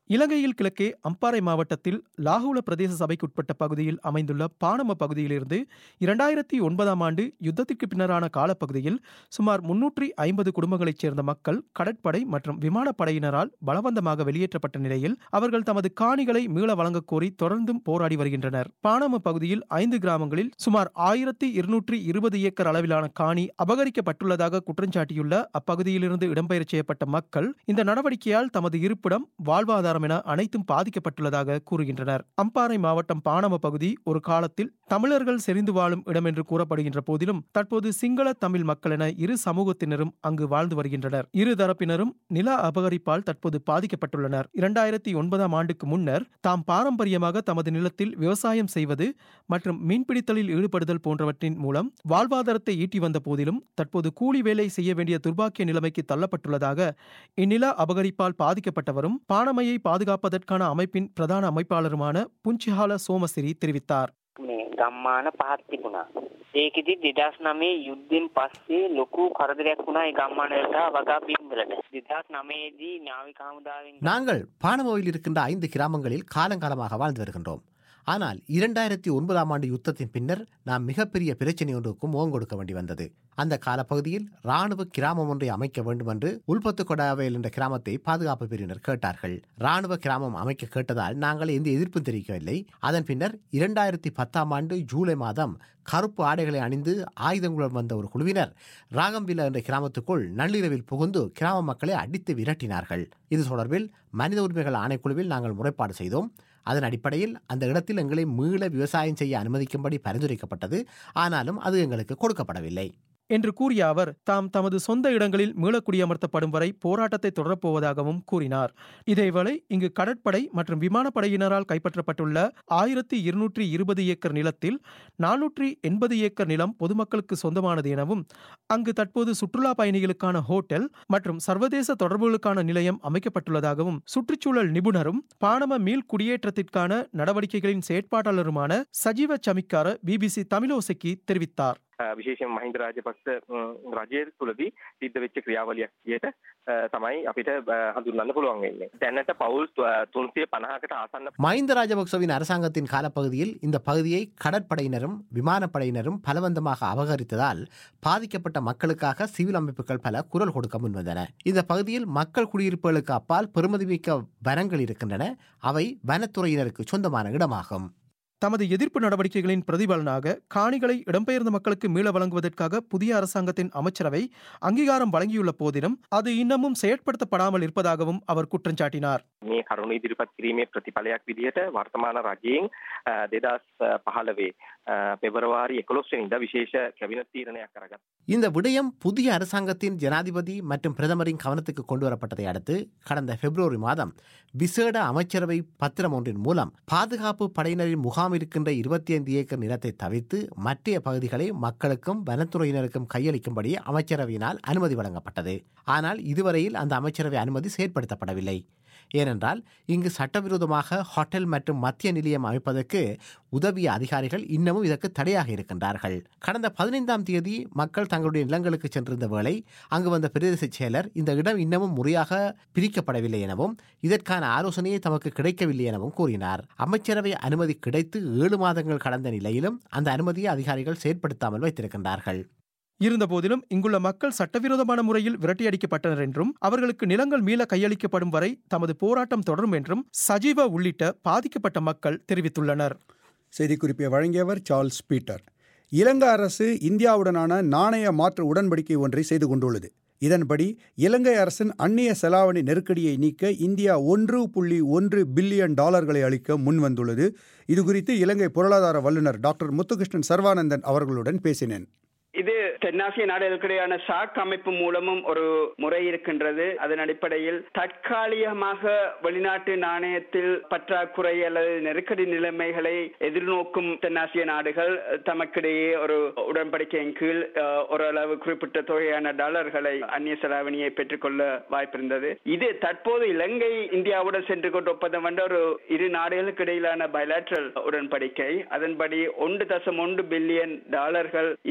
இலங்கையில் கிழக்கே அம்பாறை மாவட்டத்தில் லாகூல பிரதேச சபைக்குட்பட்ட பகுதியில் அமைந்துள்ள பானம பகுதியிலிருந்து இரண்டாயிரத்தி ஒன்பதாம் ஆண்டு யுத்தத்திற்கு பின்னரான காலப்பகுதியில் சுமார் முன்னூற்றி ஐம்பது குடும்பங்களைச் சேர்ந்த மக்கள் கடற்படை மற்றும் விமானப்படையினரால் பலவந்தமாக வெளியேற்றப்பட்ட நிலையில் அவர்கள் தமது காணிகளை மீள வழங்கக் கோரி தொடர்ந்தும் போராடி வருகின்றனர். பானம பகுதியில் ஐந்து கிராமங்களில் சுமார் ஆயிரத்தி இருநூற்றி இருபது ஏக்கர் அளவிலான காணி அபகரிக்கப்பட்டுள்ளதாக குற்றஞ்சாட்டியுள்ள அப்பகுதியிலிருந்து இடம்பெயர் செய்யப்பட்ட மக்கள் இந்த நடவடிக்கையால் தமது இருப்பிடம், வாழ்வாதாரம் என அனைத்தும் பாதிக்கப்பட்டுள்ளதாக கூறுகின்றனர். அம்பாறை மாவட்டம் பானம பகுதி ஒரு காலத்தில் தமிழர்கள் செறிந்து வாழும் இடம் என்று கூறப்படுகின்ற போதிலும் தற்போது சிங்கள தமிழ் மக்கள் என இரு சமூகத்தினரும் அங்கு வாழ்ந்து வருகின்றனர். இரு தரப்பினரும் நில அபகரிப்பால் தற்போது பாதிக்கப்பட்டுள்ளனர். இரண்டாயிரத்தி ஒன்பதாம் ஆண்டுக்கு முன்னர் தாம் பாரம்பரியமாக தமது நிலத்தில் விவசாயம் செய்வது மற்றும் மீன்பிடித்தலில் ஈடுபடுதல் போன்றவற்றின் மூலம் வாழ்வாதாரத்தை ஈட்டி வந்த போதிலும் தற்போது கூலி வேலை செய்ய வேண்டிய துர்பாக்கிய நிலைமைக்கு தள்ளப்பட்டுள்ளதாக இந்நில அபகரிப்பால் பாதிக்கப்பட்டவரும் பானமையை பாதுகாப்பதற்கான அமைப்பின் பிரதான அமைப்பாளருமான புஞ்சிஹால சோமசிறி தெரிவித்தார். ගම්මාන පහක් තිබුණා. ඒකෙදි දෙදාස් නවයේ යුද්ධෙන් පස්සේ ලොකු කරදරයක් වුණා ඒ ගම්මානවලට වගා බිම්වලට. දෙදාස් නවයේ දී නාවික හමුදාවෙන් நாங்கள் பானமோவில் இருக்கின்ற ஐந்து கிராமங்களில் காலங்காலமாக வாழ்ந்து வருகின்றோம். ஆனால் இரண்டாயிரத்தி ஒன்பதாம் ஆண்டு யுத்தத்தின் பின்னர் நாம் மிகப்பெரிய பிரச்சனை ஒன்றுக்கும் முகம் கொடுக்க வேண்டி வந்தது. அந்த காலப்பகுதியில் ராணுவ கிராமம் ஒன்றை அமைக்க வேண்டும் என்று உள்பத்து கொடாவேல் என்ற கிராமத்தை பாதுகாப்பு பிரிவினர் கேட்டார்கள். ராணுவ கிராமம் அமைக்க கேட்டதால் நாங்கள் எந்த எதிர்ப்பும் தெரிவிக்கவில்லை. அதன் பின்னர் இரண்டாயிரத்தி பத்தாம் ஆண்டு ஜூலை மாதம் கருப்பு ஆடைகளை அணிந்து ஆயுதங்களுடன் வந்த ஒரு குழுவினர் ராகம்பில என்ற கிராமத்துக்குள் நள்ளிரவில் புகுந்து கிராம மக்களை அடித்து விரட்டினார்கள். இது தொடர்பில் மனித உரிமைகள் ஆணைக்குழுவில் நாங்கள் முறைப்பாடு செய்தோம். அதன் அடிப்படையில் அந்த இடத்தில் எங்களை மீள விவசாயம் செய்ய அனுமதிக்கும்படி பரிந்துரைக்கப்பட்டது. ஆனாலும் அது எங்களுக்கு கொடுக்கப்படவில்லை என்று கூறிய அவர் தாம் தமது சொந்த இடங்களில் மீளக்குடியமர்த்தப்படும் வரை போராட்டத்தை தொடரப்போவதாகவும் கூறினார். இதேவேளை இங்கு கடற்படை மற்றும் விமானப்படையினரால் கைப்பற்றப்பட்டுள்ள ஆயிரத்தி இருநூற்றி இருபது ஏக்கர் நிலத்தில் நானூற்றி எண்பது ஏக்கர் நிலம் பொதுமக்களுக்கு சொந்தமானது எனவும் அங்கு தற்போது சுற்றுலா பயணிகளுக்கான ஹோட்டல் மற்றும் சர்வதேச தொடர்புகளுக்கான நிலையம் அமைக்கப்பட்டுள்ளதாகவும் சுற்றுச்சூழல் நிபுணரும் பானம மீள் குடியேற்றத்திற்கான நடவடிக்கைகளின் செயற்பாட்டாளருமான சஜீவ சமிக்கார பிபிசி தமிழோசைக்கு தெரிவித்தார். විශේෂයෙන් මහින්ද රාජපක්ෂ රජය තුළදී සිද්ධ වෙච්ච ක්‍රියාවලියක් විදිහට තමයි අපිට හඳුන්වන්න පුළුවන් වෙන්නේ. දැනට පවුල් තුන්සිය පනහකට ආසන්න மஹிந்த ராஜபக்சவின் அரசாங்கத்தின் காலப்பகுதியில் இந்த பகுதியை கடற்படையினரும் விமானப்படையினரும் பலவந்தமாக அபகரித்ததால் பாதிக்கப்பட்ட மக்களுக்காக சிவில் அமைப்புகள் பல குரல் கொடுக்க முன்வந்தன. இந்த பகுதியில் மக்கள் குடியிருப்புகளுக்கு அப்பால் பெருமதிமிக்க வனங்கள் இருக்கின்றன. அவை வனத்துறையினருக்கு சொந்தமான இடமாகும். தமது எதிர்ப்பு நடவடிக்கைகளின் பிரதிபலனாக காணிகளை இடம்பெயர்ந்த மக்களுக்கு மீள வழங்குவதற்காக புதிய அரசாங்கத்தின் அமைச்சரவை அங்கீகாரம் வழங்கியுள்ள போதிலும் அது இன்னமும் செயற்படுத்தப்படாமல் இருப்பதாகவும் அவர் குற்றம் சாட்டினார். මේ කරුණ ඉදිරිපත් කිරීමේ ප්‍රතිඵලයක් විදිහට වර්තමාන රජයෙන් දෙදාස් පහළොවේ පෙබරවාරි එකොළොස් වෙනිදා විශේෂ කැබිනට් තීරණයක් කරගත්තා. இந்த விடயம் புதிய அரசாங்கத்தின் ஜனாதிபதி மற்றும் பிரதமரின் கவனத்துக்கு கொண்டு வரப்பட்டதை அடுத்து கடந்த பிப்ரவரி மாதம் விசேட அமைச்சரவை பத்திரம் ஒன்றின் மூலம் பாதுகாப்பு படையினரின் முகாம் இருக்கின்ற இருபத்தி ஐந்து ஏக்கர் நிலத்தை தவிர்த்து மற்ற பகுதிகளை மக்களுக்கும் வனத்துறையினருக்கும் கையளிக்கும்படி அமைச்சரவையினால் அனுமதி வழங்கப்பட்டது. ஆனால் இதுவரையில் அந்த அமைச்சரவை அனுமதி செயற்படுத்தப்படவில்லை. ஏனென்றால் இங்கு சட்டவிரோதமாக ஹோட்டல் மற்றும் மத்திய நிலையம் அமைப்பதற்கு உதவிய அதிகாரிகள் இன்னமும் இதற்கு தடையாக இருக்கின்றார்கள். கடந்த பதினைந்தாம் தேதி மக்கள் தங்களுடைய நிலங்களுக்கு சென்றிருந்த வேளை அங்கு வந்த பிரதேச செயலர் இந்த இடம் இன்னமும் முறையாக பிரிக்கப்படவில்லை எனவும் இதற்கான ஆலோசனையை தமக்கு கிடைக்கவில்லை எனவும் கூறினார். அமைச்சரவை அனுமதி கிடைத்து ஏழு மாதங்கள் கடந்த நிலையிலும் அந்த அனுமதியை அதிகாரிகள் செயற்படுத்தாமல் வைத்திருக்கின்றார்கள். இருந்தபோதிலும் இங்குள்ள மக்கள் சட்டவிரோதமான முறையில் விரட்டியடிக்கப்பட்டனர் என்றும் அவர்களுக்கு நிலங்கள் மீள கையளிக்கப்படும் வரை தமது போராட்டம் தொடரும் என்றும் சஜீவ உள்ளிட்ட பாதிக்கப்பட்ட மக்கள் தெரிவித்துள்ளனர். செய்திக்குறிப்பை வழங்கியவர் சார்ல்ஸ் பீட்டர். இலங்கை அரசு இந்தியாவுடனான நாணய மாற்று உடன்படிக்கை ஒன்றை செய்து கொண்டுள்ளது. இதன்படி இலங்கை அரசின் அந்நிய செலாவணி நெருக்கடியை நீக்க இந்தியா ஒன்று புள்ளி ஒன்று பில்லியன் டாலர்களை அளிக்க முன்வந்துள்ளது. இதுகுறித்து இலங்கை பொருளாதார வல்லுநர் டாக்டர் முத்துகிருஷ்ணன் சர்வானந்தன் அவர்களுடன் பேசினேன். இது தென்னாசிய நாடுகளுக்கிடையான சாக் அமைப்பு மூலமும் ஒரு முறை இருக்கின்றது. அதன் அடிப்படையில் தற்காலிகமாக வெளிநாட்டு நாணயத்தில் பற்றாக்குறை அல்லது நெருக்கடி நிலைமைகளை எதிர்நோக்கும் தென்னாசிய நாடுகள் தமக்கிடையே ஒரு உடன்படிக்கையின் கீழ் ஓரளவு குறிப்பிட்ட தொகையான டாலர்களை அந்நிய செலாவணியை பெற்றுக்கொள்ள வாய்ப்பிருந்தது. இது தற்போது இலங்கை இந்தியாவுடன் சென்று கொண்டு ஒப்பந்தம் வந்த ஒரு இரு நாடுகளுக்கு இடையிலான பைலாட்ரல் உடன்படிக்கை. அதன்படி ஒன்று தசம் ஒன்று பில்லியன் டாலர்கள் இந்தியா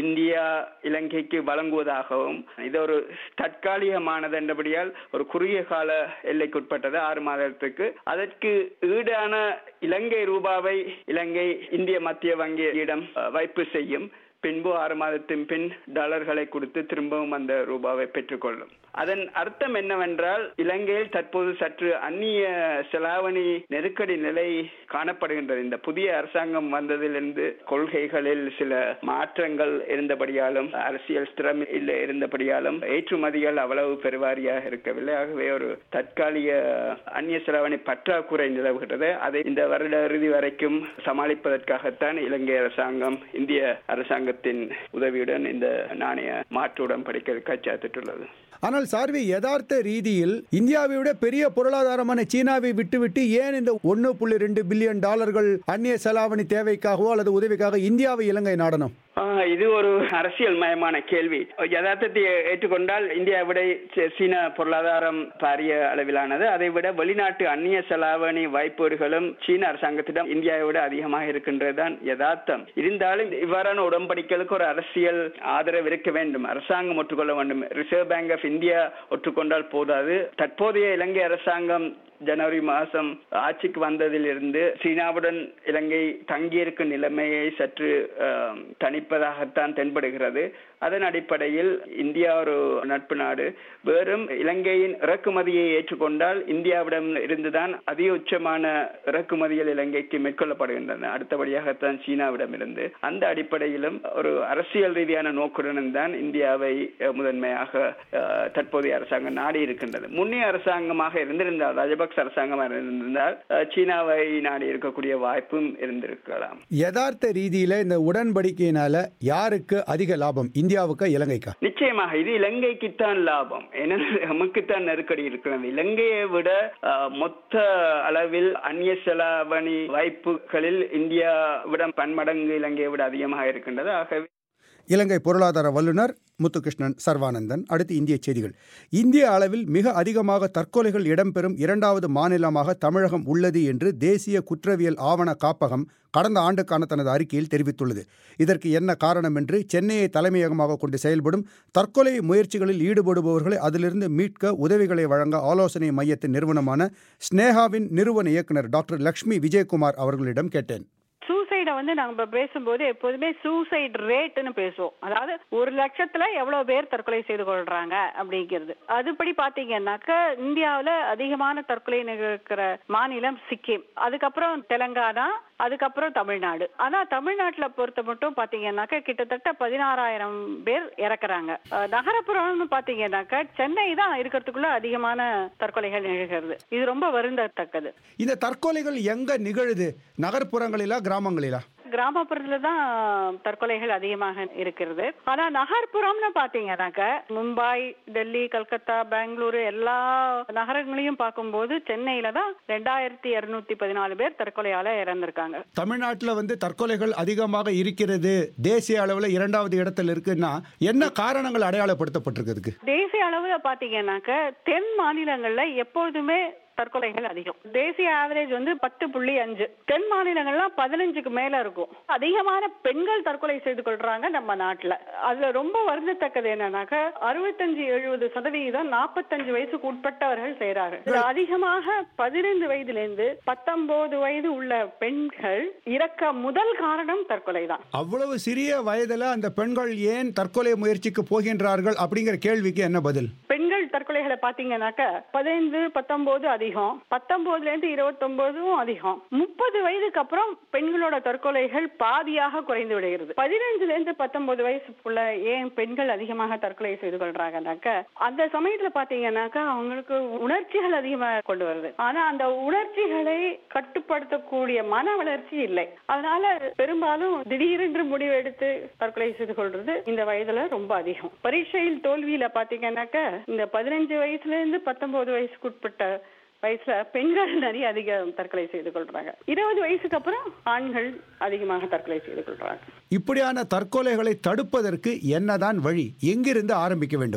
இலங்கைக்கு வழங்குவதாகவும் இது ஒரு தற்காலிகமானது என்றபடியால் ஒரு குறுகிய கால எல்லைக்குட்பட்டது ஆறு மாதத்துக்கு. அதற்கு ஈடான இலங்கை ரூபாவை இலங்கை இந்திய மத்திய வங்கியிடம் வைப்பு செய்யும். பின்பு ஆறு மாதத்தின் பின் டாலர்களை கொடுத்து திரும்பவும் அந்த ரூபாவை பெற்றுக்கொள்ளும். அதன் அர்த்தம் என்னவென்றால் இலங்கையில் தற்போது சற்று அந்நிய செலாவணி நெருக்கடி நிலை காணப்படுகின்றது. இந்த புதிய அரசாங்கம் வந்ததிலிருந்து கொள்கைகளில் சில மாற்றங்கள் இருந்தபடியாலும் அரசியல் ஸ்திரம் இல்லை இருந்தபடியாலும் ஏற்றுமதிகள் அவ்வளவு பெருவாரியாக இருக்கவில்லை. ஆகவே ஒரு தற்காலிக அந்நிய செலாவணி பற்றாக்குறை நிலவுகிறது. அதை இந்த வருட இறுதி வரைக்கும் சமாளிப்பதற்காகத்தான் இலங்கை அரசாங்கம் இந்திய அரசாங்கத்தின் உதவியுடன் இந்த நாணய மாற்று உடன்படிக்கை கைச்சாத்திட்டுள்ளது. ஆனால் சார்வி, யதார்த்த ரீதியில் இந்தியாவை விட பெரிய பொருளாதாரமான சீனாவை விட்டுவிட்டு ஏன் இந்த ஒன்னு புள்ளி ரெண்டு பில்லியன் டாலர்கள் அந்நிய செலாவணி தேவைக்காகவோ அல்லது உதவிக்காக இந்தியாவை இலங்கை நாடணும்? இது ஒரு அரசியல் மயமான கேள்வி. யதார்த்தத்தை ஏற்றுக்கொண்டால் இந்தியா விட சீனா பொருளாதாரம் பாரிய அளவிலானது. அதை விட வெளிநாட்டு அந்நிய செலாவணி வாய்ப்புகளும் சீன அரசாங்கத்திடம் இந்தியாவை விட அதிகமாக இருக்கின்றதுதான் யதார்த்தம். இருந்தாலும் இவ்வாறான உடன்படிக்கைகளுக்கு ஒரு அரசியல் ஆதரவு இருக்க வேண்டும். அரசாங்கம் ஒற்றுக்கொள்ள வேண்டும். ரிசர்வ் பேங்க் ஆஃப் இந்தியா ஒற்றுக்கொண்டால் போதாது. தற்போதைய இலங்கை அரசாங்கம் ஜனவரி மாதம் ஆட்சிக்கு வந்ததிலிருந்து சீனாவுடன் இலங்கை தங்கியிருக்கும் நிலைமையை சற்று தணிப்பதாகத்தான் தென்படுகிறது. அதன் அடிப்படையில் இந்தியா ஒரு நட்பு நாடு. வெறும் இலங்கையின் இறக்குமதியை ஏற்றுக்கொண்டால் இந்தியாவிடம் இருந்துதான் அதிகபட்சமான இறக்குமதிகள் இலங்கைக்கு மேற்கொள்ளப்படுகின்றன. அடுத்தபடியாகத்தான் சீனாவிடம் இருந்து. அந்த அடிப்படையிலும் ஒரு அரசியல் ரீதியான நோக்குடன் தான் இந்தியாவை முதன்மையாக தற்போதைய அரசாங்கம் நாடி இருக்கின்றது. முன்னைய அரசாங்கமாக இருந்திருந்தால் ராஜபக்ச அரசாங்கமாக இருந்திருந்தால் சீனாவை நாடி இருக்கக்கூடிய வாய்ப்பும் இருந்திருக்கலாம். யதார்த்த ரீதியில இந்த உடன்படிக்கையினால யாருக்கு அதிக லாபம், இந்தியாவுக்கா இலங்கைக்கா? நிச்சயமாக இது இலங்கைக்குத்தான் லாபம். ஏனென்றால் நமக்குத்தான் நெருக்கடி இருக்கிறது. இலங்கையை விட மொத்த அளவில் அந்நிய செலாவணி வாய்ப்புகளில் இந்தியாவிடம் பன்மடங்கு இலங்கையை விட அதிகமாக இருக்கின்றது. ஆகவே இலங்கை பொருளாதார வல்லுநர் முத்துகிருஷ்ணன் சர்வானந்தன். அடுத்து இந்திய செய்திகள். இந்திய அளவில் மிக அதிகமாக தற்கொலைகள் இடம்பெறும் இரண்டாவது மாநிலமாக தமிழகம் உள்ளது என்று தேசிய குற்றவியல் ஆவண காப்பகம் கடந்த ஆண்டுக்கான தனது அறிக்கையில் தெரிவித்துள்ளது. இதற்கு என்ன காரணம் என்று சென்னையை தலைமையகமாக கொண்டு செயல்படும் தற்கொலை முயற்சிகளில் ஈடுபடுபவர்களை அதிலிருந்து மீட்க உதவிகளை வழங்க ஆலோசனை மையத்தின் நிறுவனமான ஸ்னேகாவின் நிறுவன இயக்குநர் டாக்டர் லக்ஷ்மி விஜயகுமார் அவர்களிடம் கேட்டேன். சூசைட வந்து நாங்க பேசும்போது எப்போதுமே சூசைட் ரேட்னு பேசுவோம். அதாவது ஒரு லட்சத்துல எவ்வளவு பேர் தற்கொலை செய்து கொள்றாங்க அப்படிங்கிறது. அதுபடி பாத்தீங்கன்னாக்க இந்தியாவில அதிகமான தற்கொலை நிகழ்கிற மாநிலம் சிக்கிம், அதுக்கப்புறம் தெலுங்கானா, அதுக்கப்புறம் தமிழ்நாடு. ஆனா தமிழ்நாட்டுல பொறுத்த மட்டும் பாத்தீங்கன்னாக்க கிட்டத்தட்ட பதினாறாயிரம் பேர் இறக்குறாங்க. நகரப்புறம்னு பாத்தீங்கன்னாக்க சென்னை தான் இருக்கிறதுக்குள்ள அதிகமான தற்கொலைகள் நிகழ்கிறது. இது ரொம்ப வருந்தத்தக்கது. இந்த தற்கொலைகள் எங்க நிகழுது? நகர்ப்புறங்களிலா கிராமங்களிலா? கிராமப்புறத்துல தான் தற்கொலைகள் அதிகமாக இருக்கிறது. ஆனா நகர்ப்புறம்னு பாத்தீங்கன்னாக்க மும்பை, டெல்லி, கல்கத்தா, பெங்களூரு எல்லா நகரங்களையும் பார்க்கும்போது சென்னையில தான் ரெண்டாயிரத்தி இருநூத்தி பதினாலு பேர் தற்கொலையால இறந்திருக்காங்க. தமிழ்நாட்டுல வந்து தற்கொலைகள் அதிகமாக இருக்கிறது, தேசிய அளவுல இரண்டாவது இடத்துல இருக்குன்னா என்ன காரணங்கள் அடையாளப்படுத்தப்பட்டிருக்கு? தேசிய அளவுல பாத்தீங்கன்னாக்க தென் மாநிலங்கள்ல எப்போதுமே தற்கொலைகள் அதிகம். தேசிய ஆவரேஜ் வந்து பத்து புள்ளி அஞ்சு. தென் மாநிலங்கள்லாம் பதினஞ்சுக்கு மேல இருக்கும். அதிகமான பெண்கள் தற்கொலை செய்து கொள்றாங்க நம்ம நாட்டுல. அதுல ரொம்ப வருந்தத்தக்கது என்னன்னாக்க அறுபத்தஞ்சு எழுபது சதவீதம் நாற்பத்தஞ்சு வயசுக்கு உட்பட்டவர்கள் செய்யறாங்க. அதிகமாக பதினைந்து வயதுல இருந்து பத்தொன்பது வயது உள்ள பெண்கள் இறக்க முதல் காரணம் தற்கொலை தான். அவ்வளவு சிறிய வயதுல அந்த பெண்கள் ஏன் தற்கொலை முயற்சிக்கு போகின்றார்கள் அப்படிங்கிற கேள்விக்கு என்ன பதில்? பெண்கள் தற்கொலைகளை பாத்தீங்கன்னாக்க பதினைந்து பத்தொன்பது அதிகம், பத்தொன்பதுல இருந்து இருபத்தி ஒன்பதும் அதிகம். முப்பது வயதுக்கு அப்புறம் பெண்களோட தற்கொலைகள் பாதியாக குறைந்து விடுகிறது. பதினைஞ்சுல இருந்து பத்தொன்பது வயசுக்குள்ள ஏன் பெண்கள் அதிகமாக தற்கொலை செய்து கொள்றாங்கன்னாக்க அந்த சமயத்துல பாத்தீங்கன்னாக்கா அவங்களுக்கு உணர்ச்சிகள் அதிகமாக கொண்டு வருது. ஆனா அந்த உணர்ச்சிகளை கட்டுப்படுத்தக்கூடிய மன வளர்ச்சி இல்லை. அதனால பெரும்பாலும் திடீரென்று முடிவு எடுத்து தற்கொலை செய்து கொள்றது இந்த வயதுல ரொம்ப அதிகம். பரீட்சையில் தோல்வியில பாத்தீங்கன்னாக்க இந்த பதினஞ்சு வயசுல இருந்து பத்தொன்பது வயசுக்கு உட்பட்ட வயசுல பெண்கள் நிறைய அதிக தற்கொலை செய்து கொள்றாங்க. இருபது வயசுக்கு அப்புறம் ஆண்கள் அதிகமாக தற்கொலை செய்து கொள்றாங்க. இப்படியான தற்கொலைகளை தடுப்பதற்கு என்னதான் வழி? எங்கிருந்து ஆரம்பிக்க வேண்டும்? பெரும்பாலும்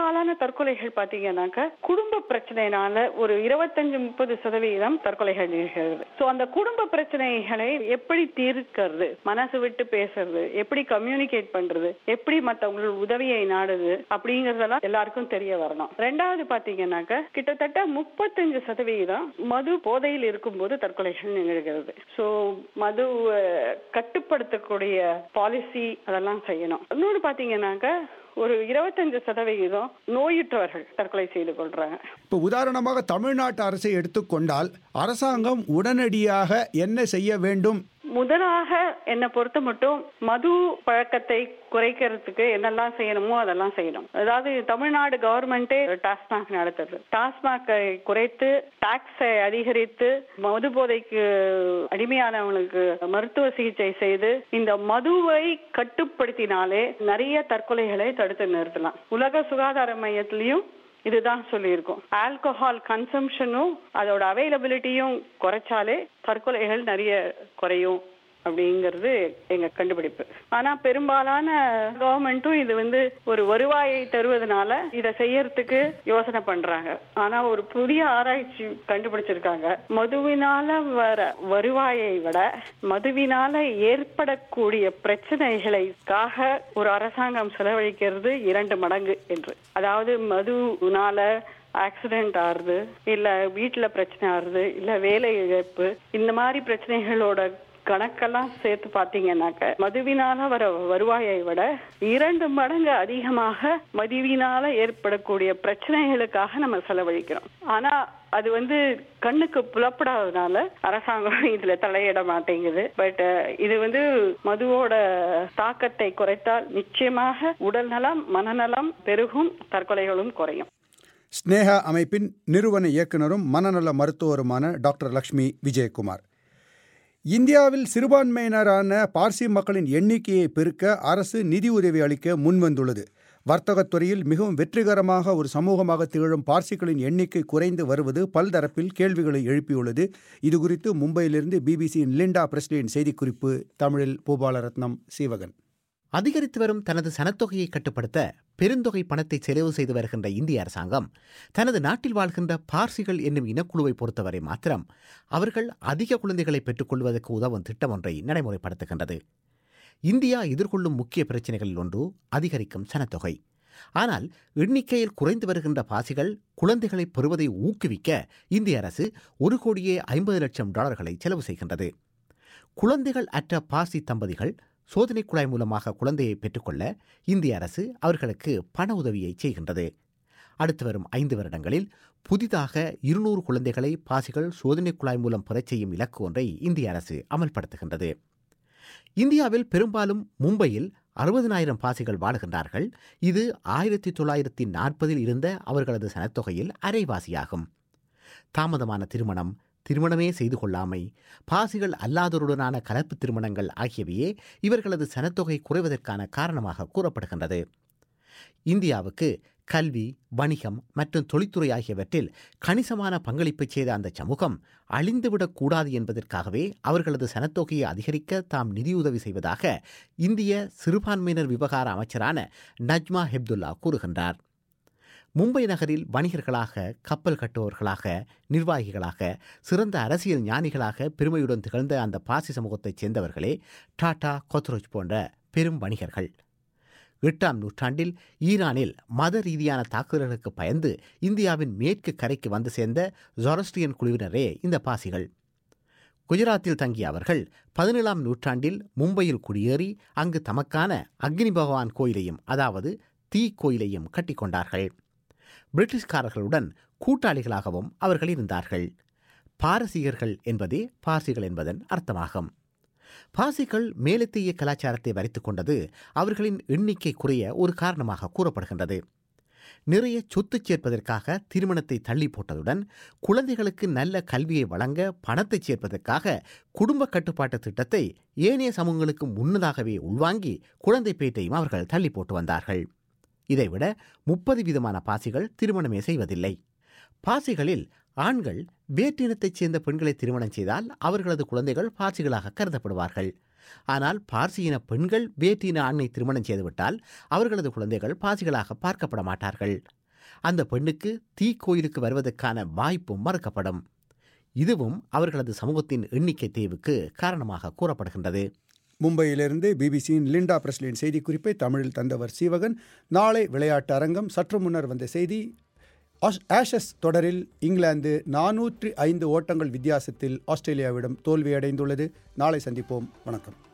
பெரும்பாலான தற்கொலைகள் பாத்தீங்கன்னாக்க குடும்ப பிரச்சனையினால ஒரு இருபத்தஞ்சு முப்பது சதவீதம் தற்கொலைகள் நிகழ்கிறது. சோ அந்த குடும்ப பிரச்சனைகளை எப்படி தீர்க்கிறது, மனசு விட்டு பேசுறது, எப்படி கம்யூனிகேட் பண்றது, எப்படி மத்தவங்களோட உதவியை நாடுது அப்படிங்கறதெல்லாம் எல்லாருக்கும் தெரிய வரணும். ரெண்டாவது பாத்தீங்கன்னாக்க கிட்டத்தட்ட முப்பத்தஞ்சு சதவீதம் மது போதையில் இருக்கும்போது தற்கொலைகள் நிகழ்கிறது. சோ மது கட்டுப்படுத்தக்கூடிய பாலிசி அதெல்லாம் செய்யணும். இன்னொன்று பாத்தீங்கன்னாக்க ஒரு இருபத்தஞ்சு சதவீதம் நோயுற்றவர்கள் தற்கொலை செய்து கொள்றாங்க. இப்போ உதாரணமாக தமிழ்நாட்டு அரசை எடுத்துக்கொண்டால் அரசாங்கம் உடனடியாக என்ன செய்ய வேண்டும்? முதலாக என்னை பொறுத்த மட்டும் மது பழக்கத்தை குறைக்கிறதுக்கு என்னெல்லாம் செய்யணுமோ அதெல்லாம் செய்யணும். அதாவது தமிழ்நாடு கவர்மெண்டே டாஸ்மாக் நடத்துறது. டாஸ்மாக்கை குறைத்து டாக்ஸை அதிகரித்து மது போதைக்கு அடிமையானவங்களுக்கு மருத்துவ சிகிச்சை செய்து இந்த மதுவை கட்டுப்படுத்தினாலே நிறைய தற்கொலைகளை தடுத்து நிறுத்தலாம். உலக சுகாதார மையத்திலையும் இதுதான் சொல்லியிருக்கோம். ஆல்கஹால் கன்சம்ஷனும் அதோட அவைலபிலிட்டியும் குறைச்சாலே தற்கொலைகள் நிறைய குறையும் அப்படிங்கிறது எங்க கண்டுபிடிப்பு. ஆனா பெரும்பாலான கவர்மெண்ட்டும் இது வந்து ஒரு வருவாயை தருவதனால இதை செய்யறதுக்கு யோசனை பண்றாங்க. ஆனா ஒரு புதிய ஆராய்ச்சி கண்டுபிடிச்சிருக்காங்க, மதுவினால வர வருவாயை விட மதுவினால ஏற்படக்கூடிய பிரச்சனைகளுக்காக ஒரு அரசாங்கம் செலவழிக்கிறது இரண்டு மடங்கு என்று. அதாவது மதுவினால ஆக்சிடென்ட் ஆறுது, இல்ல வீட்டுல பிரச்சனை ஆறுது, இல்ல வேலை இழப்பு, இந்த மாதிரி பிரச்சனைகளோட கணக்கெல்லாம் சேர்த்து பாத்தீங்கன்னாக்க மதுவினால வர வருவாயை விட இரண்டு மடங்கு அதிகமாக மதுவினால ஏற்படக்கூடிய பிரச்சனைகளுக்காக நம்ம செலவழிக்கிறோம். ஆனா அது வந்து கண்ணுக்கு புலப்படாததுனால அரசாங்கம் இதுல தலையிட மாட்டேங்குது. பட் இது வந்து மதுவோட தாக்கத்தை குறைத்தால் நிச்சயமாக உடல் நலம் மனநலம் பெருகும், தற்கொலைகளும் குறையும். ஸ்னேகா அமைப்பின் நிறுவன இயக்குனரும் மனநல மருத்துவருமான டாக்டர் லக்ஷ்மி விஜயகுமார். இந்தியாவில் சிறுபான்மையினரான பார்சி மக்களின் எண்ணிக்கையை பெருக்க அரசு நிதி உதவி அளிக்க முன்வந்துள்ளது. வர்த்தகத்துறையில் மிகவும் வெற்றிகரமாக ஒரு சமூகமாக திகழும் பார்சிகளின் எண்ணிக்கை குறைந்து வருவது பல்தரப்பில் கேள்விகளை எழுப்பியுள்ளது. இதுகுறித்து மும்பையிலிருந்து பிபிசியின் லிண்டா பிரஸ்லியின் செய்திக்குறிப்பு. தமிழில் பூபாலரத்னம் சீவகன். அதிகரித்து வரும் தனது சனத்தொகையை கட்டுப்படுத்த பெருந்தொகை பணத்தை செலவு செய்து வருகின்ற இந்திய அரசாங்கம் தனது நாட்டில் வாழ்கின்ற பார்சிகள் என்னும் இனக்குழுவை பொறுத்தவரை மாத்திரம் அவர்கள் அதிக குழந்தைகளை பெற்றுக்கொள்வதற்கு உதவும் திட்டம் ஒன்றை நடைமுறைப்படுத்துகின்றது. இந்தியா எதிர்கொள்ளும் முக்கிய பிரச்சினைகளில் ஒன்று அதிகரிக்கும் சனத்தொகை. ஆனால் எண்ணிக்கையில் குறைந்து வருகின்ற பார்சிகள் குழந்தைகளை பெறுவதை ஊக்குவிக்க இந்திய அரசு ஒரு கோடியே ஐம்பது லட்சம் டாலர்களை செலவு செய்கின்றது. குழந்தைகள் அற்ற பார்சி தம்பதிகள் சோதனை குழாய் மூலமாக குழந்தையை பெற்றுக்கொள்ள இந்திய அரசு அவர்களுக்கு பண உதவியை செய்கின்றது. அடுத்து வரும் ஐந்து வருடங்களில் புதிதாக இருநூறு குழந்தைகளை பாசிகள் சோதனை குழாய் மூலம் பெறச் செய்யும் இலக்கு ஒன்றை இந்திய அரசு அமல்படுத்துகின்றது. இந்தியாவில் பெரும்பாலும் மும்பையில் அறுபதனாயிரம் பாசிகள் வாழுகின்றார்கள். இது ஆயிரத்தி தொள்ளாயிரத்தி நாற்பதில் இருந்த அவர்களது சனத்தொகையில் அரைவாசியாகும். தாமதமான திருமணம், திருமணமே செய்து கொள்ளாமை, பாசிகள் அல்லாதோருடனான கலப்பு திருமணங்கள் ஆகியவையே இவர்களது சனத்தொகை குறைவதற்கான காரணமாக கூறப்படுகின்றது. இந்தியாவுக்கு கல்வி, வணிகம் மற்றும் தொழில்துறை ஆகியவற்றில் கணிசமான பங்களிப்பை செய்த அந்த சமூகம் அழிந்துவிடக்கூடாது என்பதற்காகவே அவர்களது சனத்தொகையை அதிகரிக்க தாம் நிதியுதவி செய்வதாக இந்திய சிறுபான்மையினர் விவகார அமைச்சரான நஜ்மா ஹெப்துல்லா கூறுகின்றார். மும்பை நகரில் வணிகர்களாக, கப்பல் கட்டுபவர்களாக, நிர்வாகிகளாக, சிறந்த அரசியல் ஞானிகளாக பெருமையுடன் திகழ்ந்த அந்த பார்சி சமூகத்தைச் சேர்ந்தவர்களே டாடா, கோத்ரோச் போன்ற பெரும் வணிகர்கள். எட்டாம் நூற்றாண்டில் ஈரானில் மத ரீதியான தாக்குதல்களுக்கு பயந்து இந்தியாவின் மேற்கு கரைக்கு வந்து சேர்ந்த ஜொரஸ்ட்ரியன் குழுவினரே இந்த பாசிகள். குஜராத்தில் தங்கிய அவர்கள் பதினேழாம் நூற்றாண்டில் மும்பையில் குடியேறி அங்கு தமக்கான அக்னி பகவான் கோயிலையும், அதாவது தீ கோயிலையும் கட்டிக்கொண்டார்கள். பிரிட்டிஷ்காரர்களுடன் கூட்டாளிகளாகவும் அவர்கள் இருந்தார்கள். பாரசீகர்கள் என்பதே பார்சிகள் என்பதன் அர்த்தமாகும். பார்சிகள் மேலத்திய கலாச்சாரத்தை வரித்துக் கொண்டது அவர்களின் எண்ணிக்கை குறைய ஒரு காரணமாக கூறப்படுகின்றது. நிறைய சொத்து சேர்ப்பதற்காக திருமணத்தை தள்ளி போட்டதுடன் குழந்தைகளுக்கு நல்ல கல்வியை வழங்க பணத்தை சேர்ப்பதற்காக குடும்ப கட்டுப்பாட்டு திட்டத்தை ஏனைய சமூகங்களுக்கு முன்னதாகவே உள்வாங்கி குழந்தை பேட்டையும் அவர்கள் தள்ளி போட்டு வந்தார்கள். இதைவிட முப்பது வீதமான பாசிகள் திருமணமே செய்வதில்லை. பாசிகளில் ஆண்கள் வேற்றினத்தைச் சேர்ந்த பெண்களை திருமணம் செய்தால் அவர்களது குழந்தைகள் பாசிகளாக கருதப்படுவார்கள். ஆனால் பார்சியின பெண்கள் வேற்றின ஆணை திருமணம் செய்துவிட்டால் அவர்களது குழந்தைகள் பாசிகளாக பார்க்கப்பட மாட்டார்கள். அந்த பெண்ணுக்கு தீக்கோயிலுக்கு வருவதற்கான வாய்ப்பும் மறுக்கப்படும். இதுவும் அவர்களது சமூகத்தின் எண்ணிக்கை தேய்வுக்கு காரணமாக கூறப்படுகின்றது. மும்பையிலிருந்து பிபிசியின் லிண்டா பிரஸ்லின் செய்திக்குறிப்பை தமிழில் தந்தவர் சீவகன். நாளை விளையாட்டு அரங்கம். சற்று முன்னர் வந்த செய்தி. ஆஷஸ் தொடரில் இங்கிலாந்து நானூற்றி ஐந்து ஓட்டங்கள் வித்தியாசத்தில் ஆஸ்திரேலியாவிடம் தோல்வியடைந்துள்ளது. நாளை சந்திப்போம். வணக்கம்.